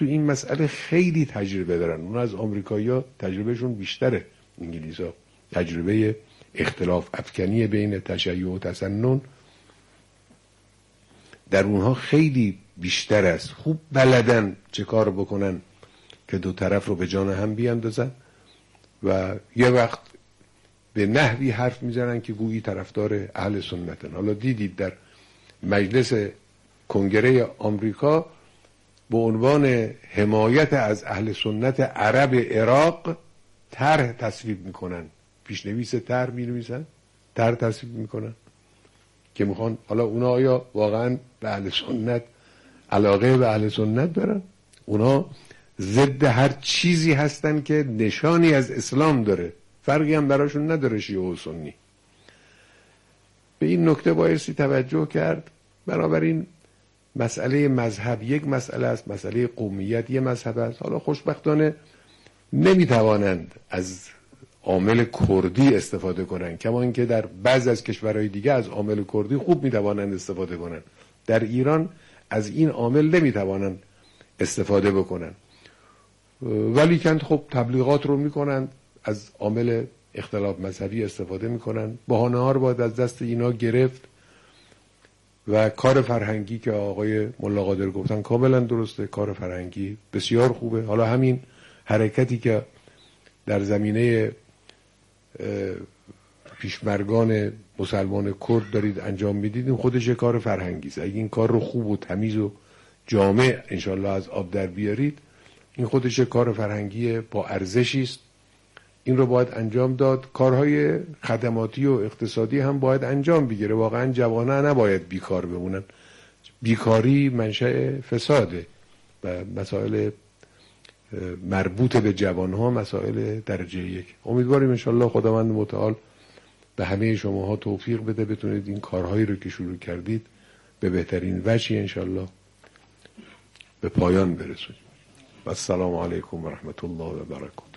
تو این مسئله خیلی تجربه دارن. اون از آمریکایی‌ها تجربهشون بیشتره، انگلیس‌ها تجربه اختلاف افکنی بین تشیع و تسنن در اونها خیلی بیشتر است. خوب بلدن چه کار بکنن که دو طرف رو به جان هم بیاندازن و یه وقت به نحوی حرف میزنن که گویی طرفدار اهل سنتن. حالا دیدید در مجلس کنگره آمریکا به عنوان حمایت از اهل سنت عرب عراق طرح تصویب میکنن، پیشنویس طرح مینویسن، طرح تصویب میکنن که میخوان. حالا اونا آیا واقعا به اهل سنت علاقه به اهل سنت دارن؟ اونا ضد هر چیزی هستن که نشانی از اسلام داره، فرقی هم براشون نداره شیعه و سنی. به این نکته بایستی توجه کرد. بنابراین مسئله مذهب یک مسئله است، مسئله قومیت یک مذهب است. حالا خوشبختانه نمیتوانند از عامل کردی استفاده کنند، کما اینکه در بعض از کشورهای دیگه از عامل کردی خوب میتوانند استفاده کنند. در ایران از این عامل نمیتوانند استفاده بکنند، ولی که خب تبلیغات رو میکنند، از عامل اختلاف مذهبی استفاده میکنند. بهانه ها رو باید از دست اینا گرفت و کار فرهنگی که آقای ملا قادر گفتن کاملا درسته، کار فرهنگی بسیار خوبه. حالا همین حرکتی که در زمینه پیشمرگان مسلمان کرد دارید انجام میدید، این خودش کار فرهنگی است. اگه این کار رو خوب و تمیز و جامع انشالله از آب در بیارید، این خودش کار فرهنگی با ارزشی است. این رو باید انجام داد. کارهای خدماتی و اقتصادی هم باید انجام بگیره. واقعا جوانان نباید بیکار بمونن. بیکاری منشأ فساده و مسائل مربوط به جوانها مسائل درجه یک. امیدواریم انشالله خداوند متعال به همه شماها توفیق بده بتونید این کارهایی رو که شروع کردید به بهترین وجهی انشالله به پایان برسونید. و السلام علیکم و رحمت الله و برکاته.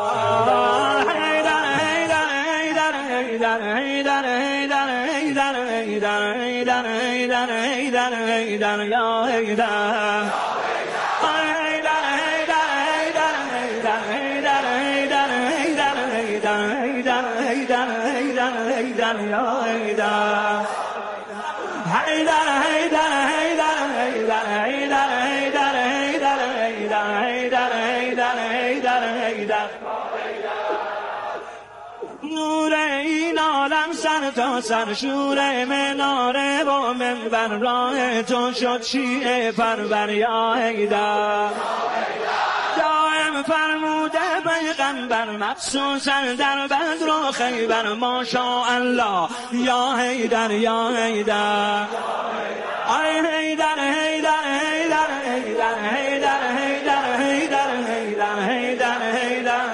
نور این عالم سر تا سر شور مناره و منبر راه تو شد شیعه پرور یا حیدر. دائم فرموده پیغمبر مخصوصا در بدر و خیبر ماشاءالله یا حیدر یا حیدر. آی حیدر حیدر حیدر حیدر حیدر حیدر حیدر حیدر حیدر حیدر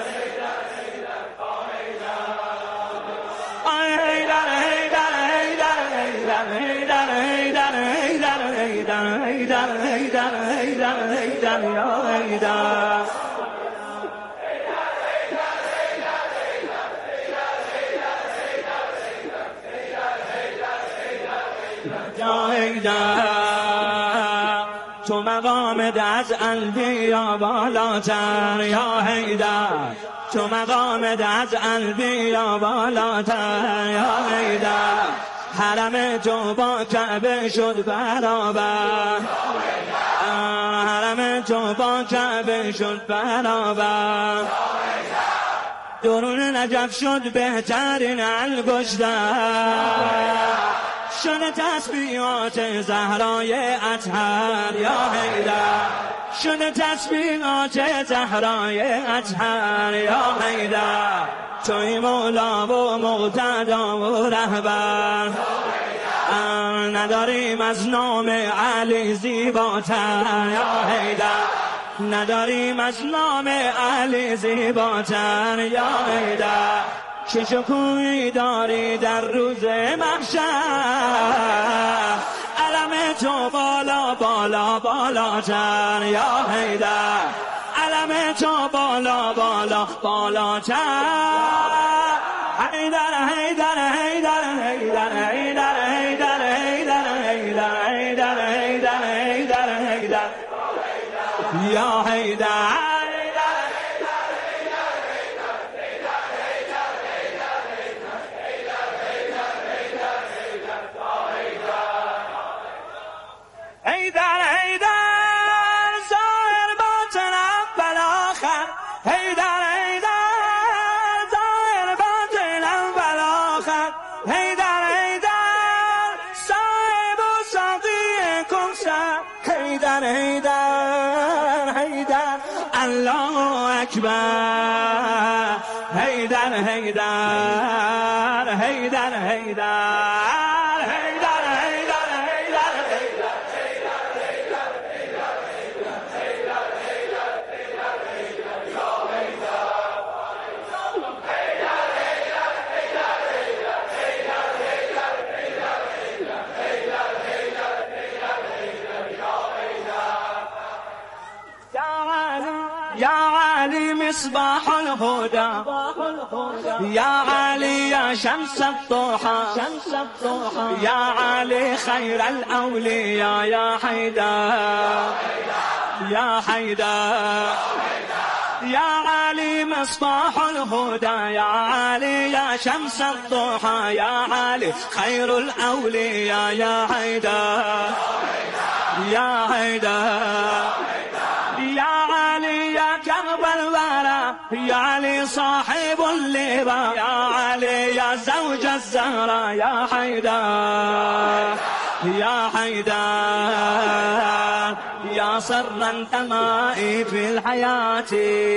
تو مقامت از انبیا بالاتر یا حیدر. تو مقامت از انبیا بالاتر یا حیدر. حرم تو با کعبه شد برابر. حرم تو با کعبه شد برابر. درون نجف شد بهترین انگشتر. شد تسبیحات زهرای اطهر یا حیدر. شد تسبیحات زهرای اطهر یا حیدر. توی مولا و مقتدا و رهبر. نداریم از نام علی زیباتر یا حیدر. نداریم از نام علی زیباتر یا حیدر. چه شکوهی داری در روز محشر. علم تو بالا بالا بالاتر یا حیدر. علم تو بالا بالا بالاتر. حیدر حیدر حیدر حیدر حیدر حیدر حیدر حیدر حیدر حیدر حیدر حیدر یا حیدر حیدر حیدر ظاهر باطن اول آخر حیدر حیدر ظاهر باطن اول آخر حیدر حیدر صاحب و ساقی کوثر حیدر حیدر حیدر الله اکبر حیدر حیدر حیدر حیدر يا علي مصباح الهدى يا علي يا شمس الضحى يا علي خير الأولياء يا حيدر يا حيدر يا علي مصباح الهدى يا علي يا شمس الضحى يا علي خير الأولياء يا حيدر يا حيدر يا علي يا كرب الورى يا علي صاحب اللواء يا علي يا زوج الزهرة يا حيدر يا حيدر يا سرا تمائي في الحياة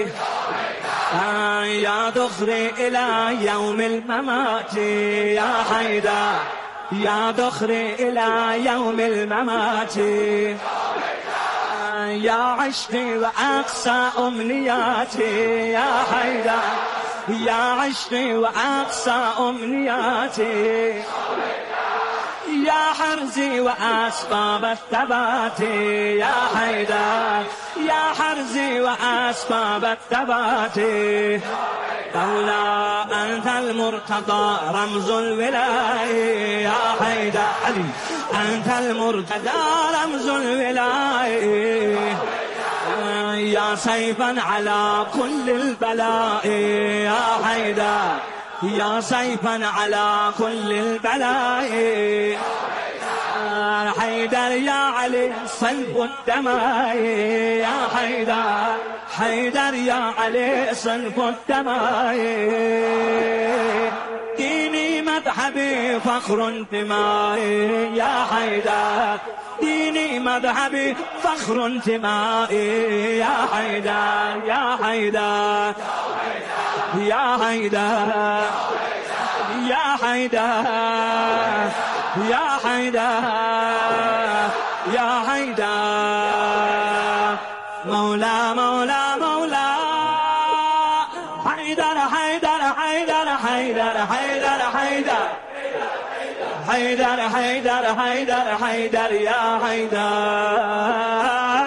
يا دخري إلى يوم الممات يا حيدر يا دخري إلى يوم الممات يا عشقي وأقصى أمنياتي يا حيدر يا عشقي وأقصى أمنياتي يا حرزي وأسباب الثبات يا حيدر يا حرزي وأسباب الثبات مولا أنت المرتضى رمز الولاية يا حيدر علي أنت المرتضى رمز الولاية يا سيفا على كل البلاء يا حيدر يا سيفا على كل البلاء حيدر يا علي صلب الدماء يا حيدر حيدر يا علي صلب الدماء ديني مذهبي فخر انتمائي يا حيدر ديني مذهبي فخر انتمائي يا حيدر يا حيدر يا حيدر يا حيدر يا حيدر يا حيدر مولا مولا مولا حيدر حيدر حيدر حيدر حيدر حيدر حيدر حيدر حيدر حيدر يا حيدر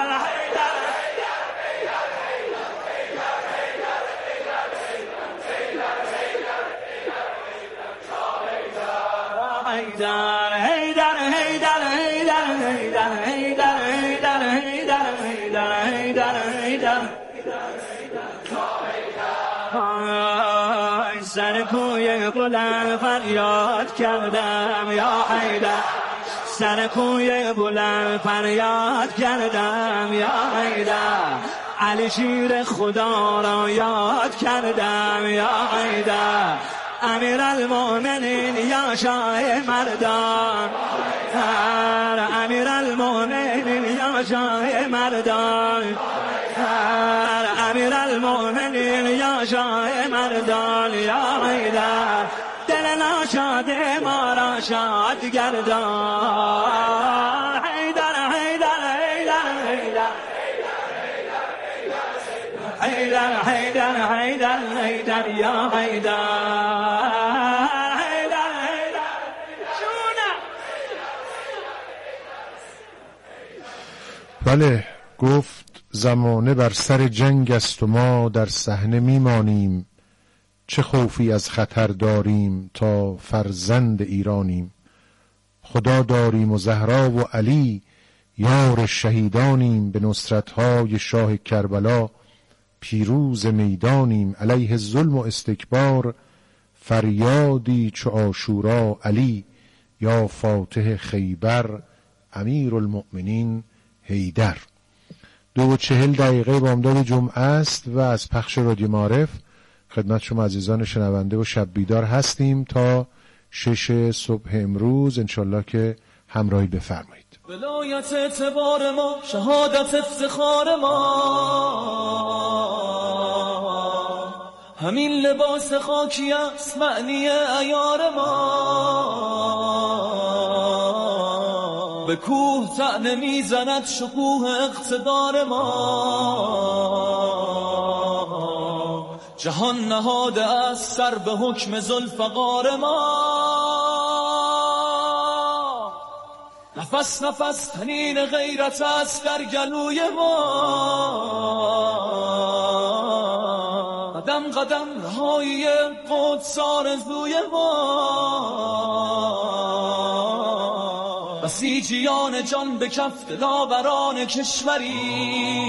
حيدر حيدر حيدر حيدر حيدر حيدر حيدر حيدر حيدر حيدر سر کوی بلند فریاد کردم یا حیدر سر کوی بلند فریاد کردم یا حیدر علی شیر خدا را یاد کردم یا حیدر امیر المؤمنین یا شاه مردان امیر المؤمنین یا شاه مردان امیر المؤمنین یا شاه مردان یا حیدر دل ناشاد ما را شاد گردان حیدر حیدر حیدر حیدر حیدر حیدر حیدر حیدر یا حیدر حیدر حیدر بله گفت زمانه بر سر جنگ است و ما در صحنه میمانیم، چه خوفی از خطر داریم تا فرزند ایرانیم. خدا داریم و زهرا و علی یار شهیدانیم به نصرت‌های شاه کربلا، پیروز میدانیم علیه ظلم و استکبار، فریادی چو عاشورا علی، یا فاتح خیبر امیرالمؤمنین حیدر. 2:40 بامداد جمعه است و از پخش رادیو معارف خدمت شما عزیزان شنونده و شب بیدار هستیم تا 6 صبح امروز، انشالله که همراهی بفرمایید. ولایت اعتبار ما، شهادت افتخار ما، همین لباس خاکی است معنی عیار ما، به کوه طعنه میزند شکوه اقتدار ما، جهان نهاده است سر به حکم ذوالفقار ما، نفس نفس تنین غیرت است در گلوی ما، قدم قدم رهایی قدس آرزوی ما، بسیجیان جان به کف دلاوران کشوری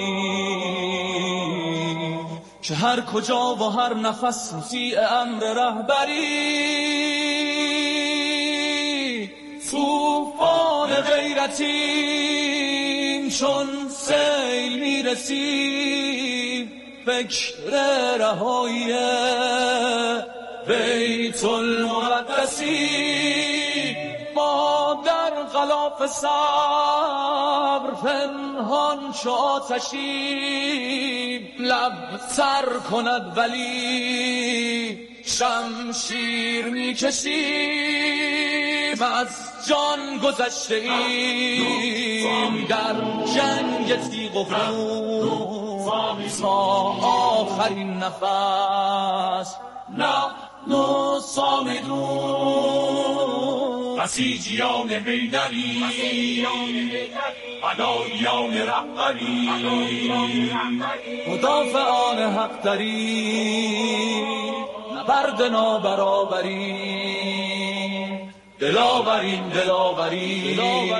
که هر کجا و هر نفس مطیع امر رهبری، طوفان غیرتیم چون سیل میرسیم، فکر رهایی بیت المقدسی، ما در غلاف صبر پنهان چو آتشیم، لب تر کند ولی شمشیر میکشیم، از جان گذشته ایم در جنگ تیغ و خون تا آخرین نفس، نحن صامدون، بسیجیان حیدری، فداییان رهبری، مدافعان حق دری، نبرد نابرابری، دلاورین دلاوری.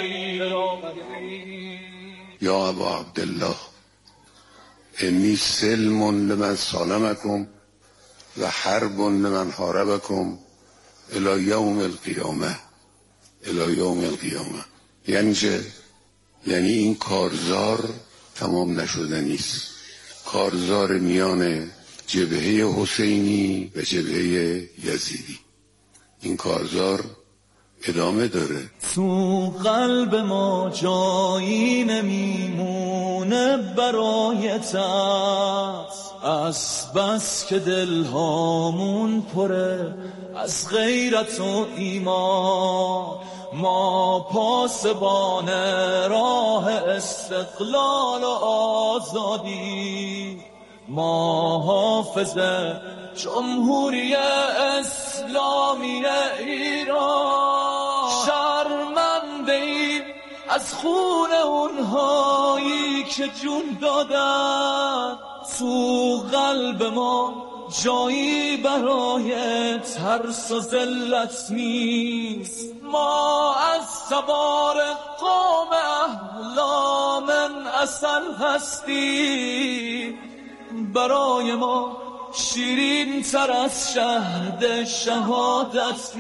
یا ابا عبدالله انی سلم لمن سالمکم و حرب لمن حاربکم الی یوم القیامه، الی یوم القیامه. یعنی چه؟ یعنی این کارزار تمام نشده نیست، کارزار میان جبهه حسینی و جبهه یزیدی، این کارزار ادامه داره. تو قلب ما جایی نمیمونه برای ترس، از بس که دلهامون پره از غیرت و ایمان، ما پاسبان راه استقلال و آزادی، ما حافظ جمهوری اسلامی ایران، شرمنده ایم از خون اونهایی که جون دادن، تو قلب ما جایی برای ترس و ذلت نیست، ما از تبار قوم احلام اصل هستیم، برای ما شیرین تر از شهد شهادت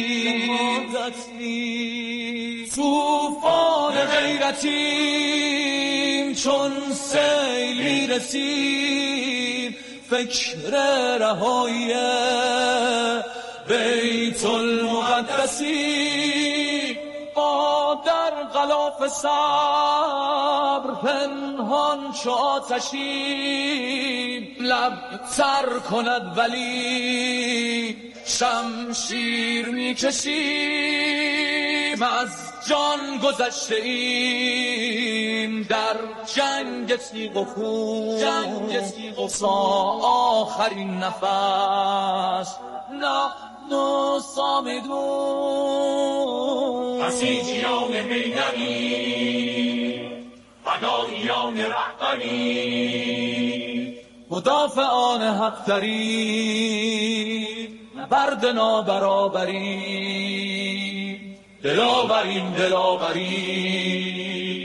نیست، طوفان غیرتیم چون سیل میرسیم، فکر رهایی بیت المقدسی، ما در غلاف صبر پنهان چو آتشیم، لب تر کند ولی شمشیر میکشیم، از جان گذشته ایم در جنگ تیغ و خون تا آخرین نفس، نحن صامدون، بسیجیان حیدری، فداییان رهبری، مدافعان حق دری، نبرد نابرابری، دلاورین دلاوری.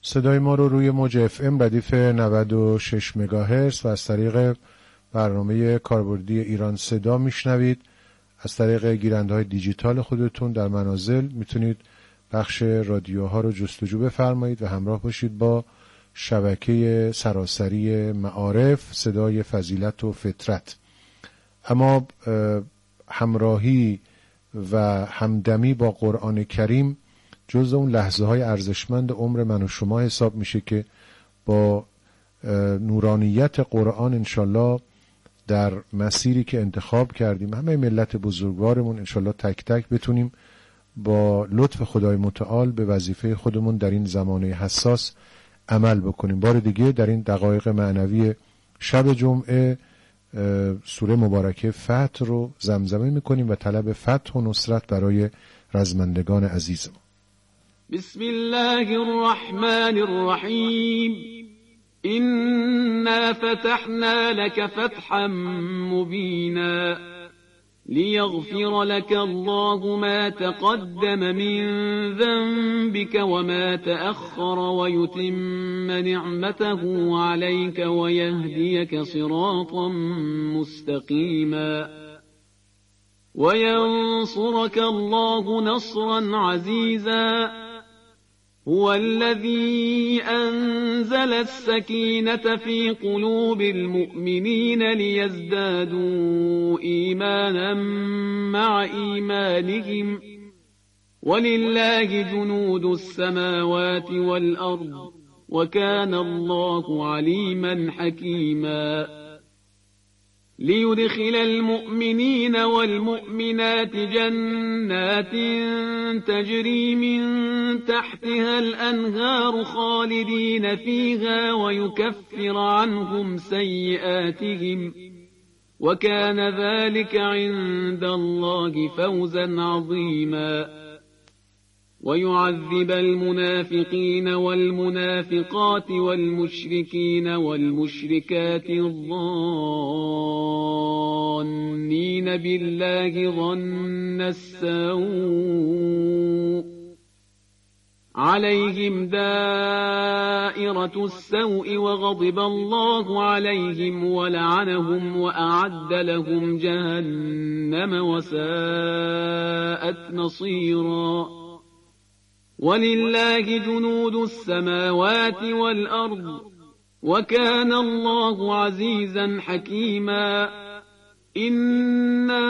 صدای ما رو روی موج FM ردیف 96 مگاهرتز و از طریق برنامه کاربردی ایران صدا میشنوید. از طریق گیرنده‌های دیجیتال خودتون در منازل میتونید بخش رادیوها رو جستجو بفرمایید و همراه باشید با شبکه سراسری معارف، صدای فضیلت و فطرت. اما همراهی و همدمی با قرآن کریم جز اون لحظه های ارزشمند عمر من و شما حساب میشه که با نورانیت قرآن انشالله در مسیری که انتخاب کردیم همه ملت بزرگوارمون انشالله تک تک بتونیم با لطف خدای متعال به وظیفه خودمون در این زمانه حساس عمل بکنیم. بار دیگه در این دقایق معنوی شب جمعه سوره مبارکه فتح رو زمزمه میکنیم و طلب فتح و نصرت برای رزمندگان عزیزمون. بسم الله الرحمن الرحیم إنا فتحنا لك فتحا مبينا ليغفر لك الله ما تقدم من ذنبك وما تأخر ويتم نعمته عليك ويهديك صراطا مستقيما وينصرك الله نصرا عزيزا هو الذي أنزل السكينة في قلوب المؤمنين ليزدادوا إيمانا مع إيمانهم ولله جنود السماوات والأرض وكان الله عليما حكيما ليدخل المؤمنين والمؤمنات جنات تجري من تحتها الأنهار خالدين فيها ويكفر عنهم سيئاتهم وكان ذلك عند الله فوزا عظيما ويعذب المنافقين والمنافقات والمشركين والمشركات الظانين بالله ظن السوء عليهم دائرة السوء وغضب الله عليهم ولعنهم وأعد لهم جهنم وساءت مصيرا ولله جنود السماوات والأرض وكان الله عزيزا حكيما إنا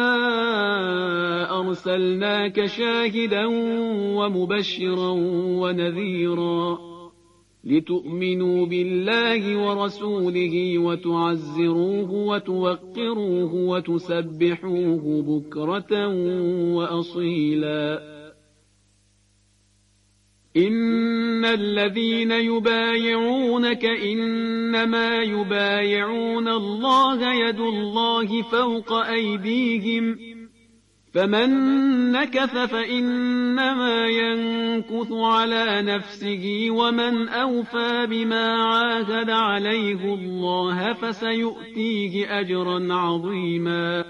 أرسلناك شاهدا ومبشرا ونذيرا لتؤمنوا بالله ورسوله وتعزروه وتوقروه وتسبحوه بكرة وأصيلا إن الذين يبايعونك إنما يبايعون الله يد الله فوق أيديهم فمن نكث فإنما ينكث على نفسه ومن أوفى بما عاهد عليه الله فسيؤتيه أجرا عظيما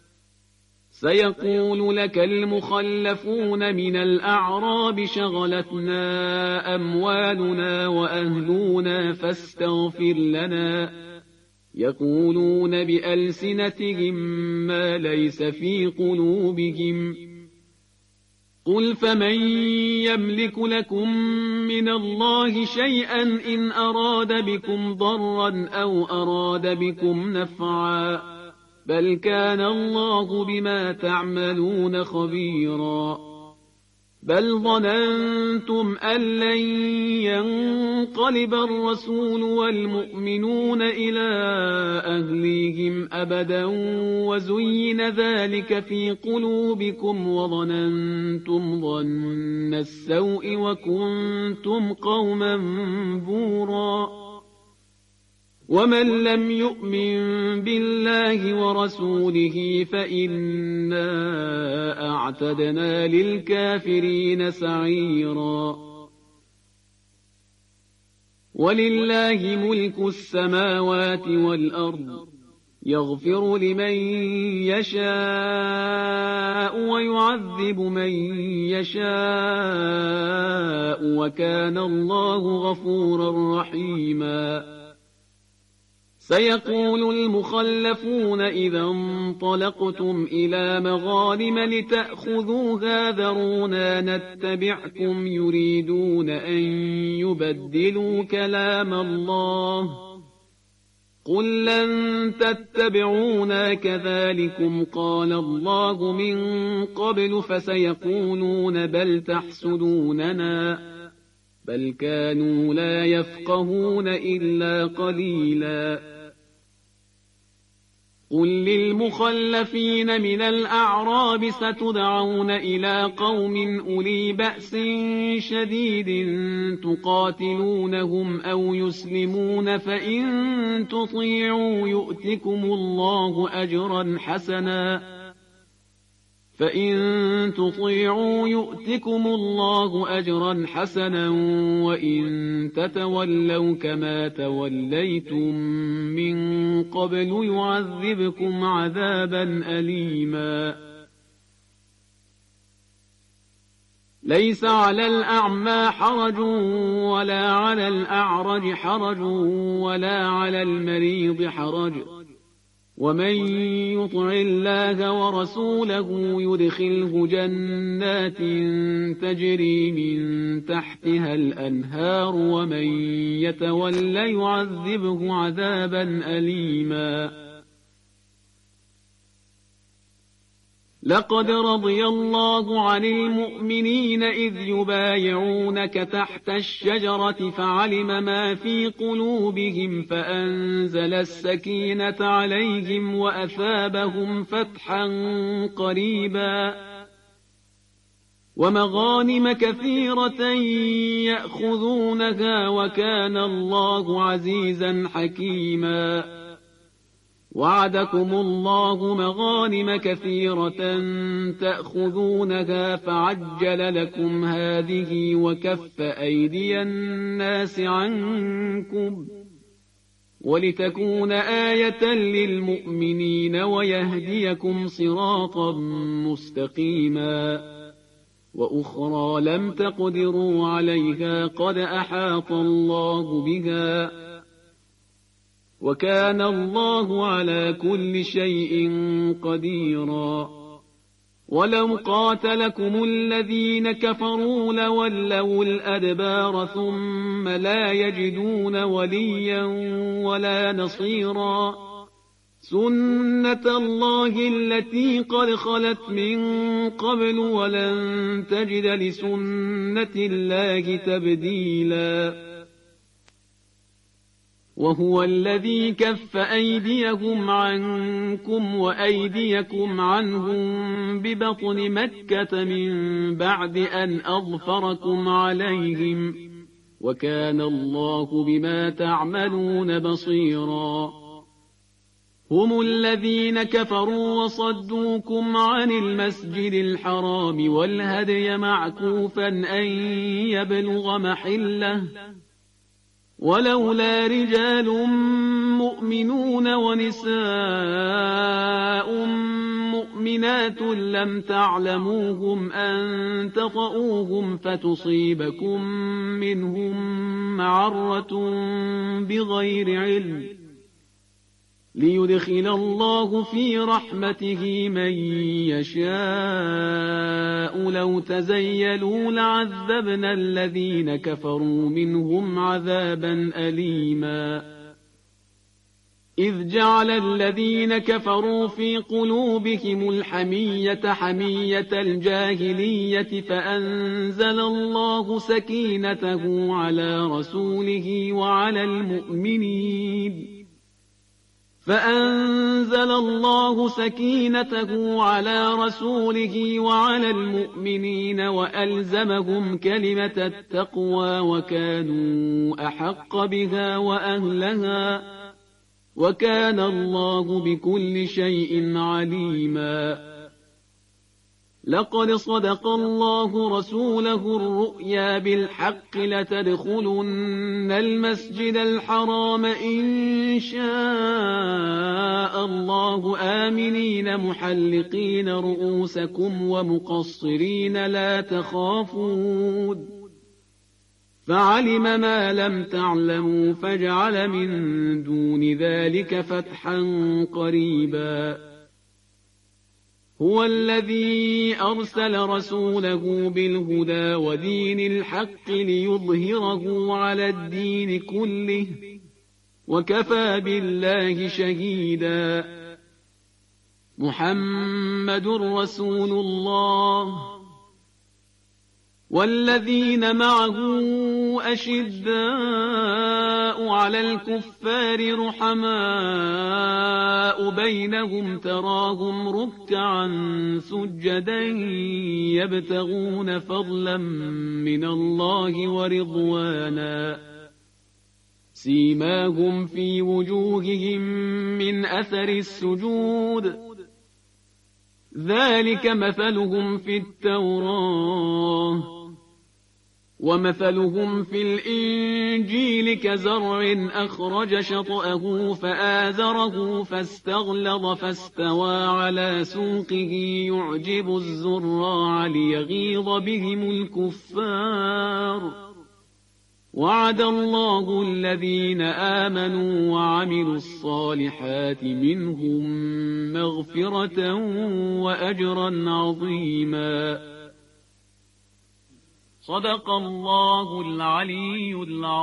سيقول لك المخلفون من الأعراب شغلتنا أموالنا وأهلنا فاستغفر لنا يقولون بألسنتهم ما ليس في قلوبهم قل فمن يملك لكم من الله شيئا إن أراد بكم ضرا أو أراد بكم نفعا بل كان الله بما تعملون خبيرا بل ظننتم أن لن ينقلب الرسول والمؤمنون إلى أهليهم أبدا وزين ذلك في قلوبكم وظننتم ظن السوء وكنتم قوما بورا ومن لم يؤمن بالله ورسوله فإنا أعتدنا للكافرين سعيرا ولله ملك السماوات والأرض يغفر لمن يشاء ويعذب من يشاء وكان الله غفورا رحيما سيقول المخلفون إذا انطلقتم إلى مغانم لتأخذوها ذرونا نتبعكم يريدون أن يبدلوا كلام الله قل لن تتبعونا كذلكم قال الله من قبل فسيقولون بل تحسدوننا بل كانوا لا يفقهون إلا قليلا قل للمخلفين من الأعراب ستدعون إلى قوم أولي بأس شديد تقاتلونهم أو يسلمون فإن تطيعوا يؤتكم الله أجرا حسنا وإن تتولوا كما توليتم من قبل يعذبكم عذابا أليما ليس على الأعمى حرج ولا على الأعرج حرج ولا على المريض حرج ومن يطع الله ورسوله يدخله جنات تجري من تحتها الأنهار ومن يتولى يعذبه عذابا أليما لقد رضي الله عن المؤمنين إذ يبايعونك تحت الشجرة فعلم ما في قلوبهم فأنزل السكينة عليهم وأثابهم فتحا قريبا ومغانم كثيرة يأخذونها وكان الله عزيزا حكيما وعدكم الله مغانم كثيرة تأخذونها فعجل لكم هذه وكف أيدي الناس عنكم ولتكون آية للمؤمنين ويهديكم صراطا مستقيما وأخرى لم تقدروا عليها قد أحاط الله بها وكان الله على كل شيء قديرا ولو قاتلكم الذين كفروا لولوا الأدبار ثم لا يجدون وليا ولا نصيرا سنة الله التي قد خلت من قبل ولن تجد لسنة الله تبديلا وهو الذي كف أيديهم عنكم وأيديكم عنهم ببطن مكة من بعد أن أظفركم عليهم وكان الله بما تعملون بصيرا هم الذين كفروا وصدوكم عن المسجد الحرام والهدي معكوفا أن يبلغ محله ولولا رجال مؤمنون ونساء مؤمنات لم تعلموهم أن تطؤوهم فتصيبكم منهم معرة بغير علم ليدخل الله في رحمته من يشاء لو تزيلوا لعذبنا الذين كفروا منهم عذابا أليما إذ جعل الذين كفروا في قلوبهم الحمية حمية الجاهلية فأنزل الله سكينته على رسوله وعلى المؤمنين وألزمهم كلمة التقوى وكانوا أحق بها وأهلها وكان الله بكل شيء عليما لقد صدق الله رسوله الرؤيا بالحق لتدخلن المسجد الحرام إن شاء الله آمنين محلقين رؤوسكم ومقصرين لا تخافون فعلم ما لم تعلموا فجعل من دون ذلك فتحا قريبا هو الذي أرسل رسوله بالهدى ودين الحق ليظهره على الدين كله وكفى بالله شهيدا محمد رسول الله والذين معه أشداء على الكفار رحماء بينهم تراهم ركعا سجدا يبتغون فضلا من الله ورضوانا سيماهم في وجوههم من أثر السجود ذلك مثلهم في التوراة ومثلهم في الإنجيل كزرع أخرج شطأه فآزره فاستغلظ فاستوى على سوقه يعجب الزراع ليغيظ بهم الكفار وعد الله الذين آمنوا وعملوا الصالحات منهم مغفرة وأجرا عظيما صدق الله العلي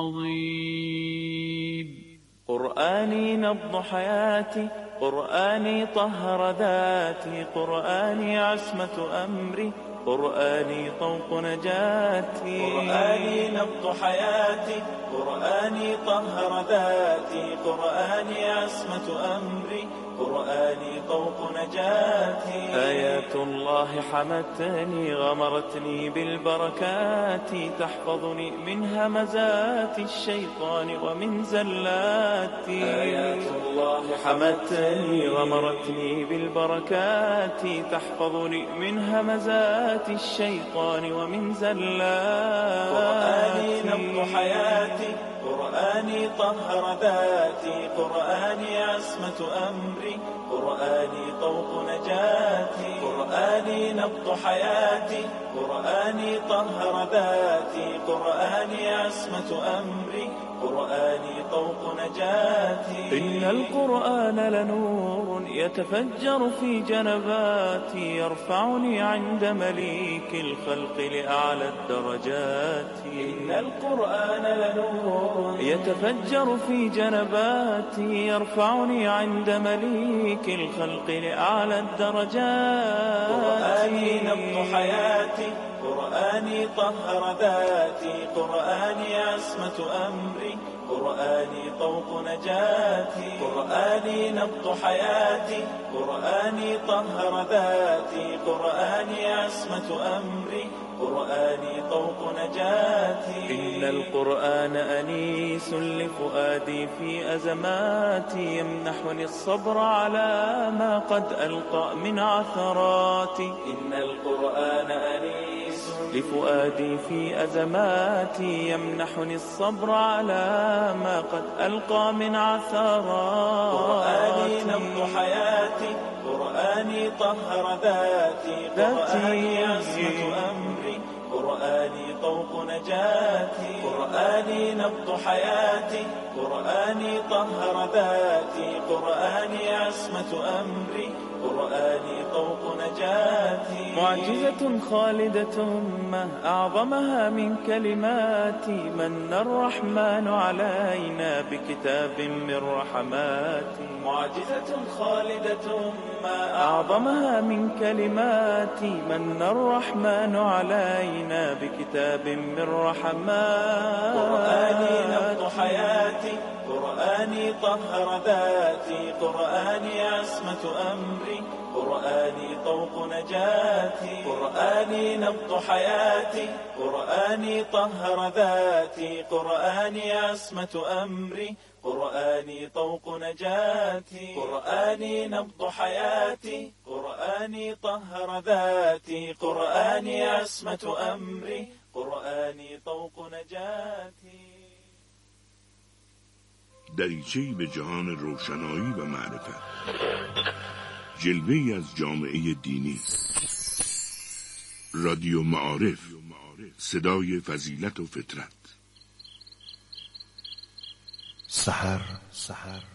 العظيم قرآني نبض حياتي قرآني طهر ذاتي قرآني عصمة أمري قرآني طوق نجاتي قرآني نبض حياتي قرآني طهر ذاتي قرآني عصمة أمري قرآني طوق نجاتي آيات الله حمتني غمرتني بالبركات تحفظني من همزات الشيطان ومن زلاتي آيات الله حمتني غمرتني بالبركات تحفظني من همزات الشيطان ومن زلاتي قرآني نبض حياتي قرآني طهر ذاتي قرآني عصمة أمري قرآني طوق نجاتي قرآني نبض حياتي قرآني طهر ذاتي قرآني عصمة أمري قرآني طوق نجاتي إن القرآن لنور يتفجر في جنباتي يرفعني عند مليك الخلق لأعلى الدرجات إن القرآن لنور يتفجر في جنباتي يرفعني عند مليك الخلق لأعلى الدرجات قرآني نبض حياتي قرآني طهر ذاتي قرآني عصمة أمري قرآني طوق نجاتي قرآني نبض حياتي قرآني طهر ذاتي قرآني عصمة أمري قرآني طوق نجاتي إن القرآن أنيس لفؤادي في أزماتي يمنحني الصبر على ما قد ألقى من عثراتي إن القرآن أنيس لفؤادي في أزماتي يمنحني الصبر على ما قد ألقى من عثراتي قرآني نبض حياتي قرآني طهر ذاتي قرآني عصمة أمري قرآني طوق نجاتي قرآني نبض حياتي قرآني طهر ذاتي قرآني عصمة أمري قرآني طوق نجاتي معجزة خالدة ما أعظمها من كلماتي من الرحمن علينا بكتاب من رحماتي معجزة خالدة ما أعظمها من كلماتي من الرحمن علينا بكتاب من رحماتي قرآني نبض حياتي قرآني قرآني طهر ذاتي قرآني عصمة أمري قرآني طوق نجاتي قرآني نبض حياتي قرآني طهر ذاتي قرآني عصمة أمري قرآني طوق نجاتي قرآني نبض حياتي قرآني طهر ذاتي قرآني عصمة أمري قرآني طوق نجاتي. دریچه‌ای به جهان روشنایی و معرفت، جلوه‌ای از جامعه دینی. رادیو معارف، صدای فضیلت و فطرت. سحر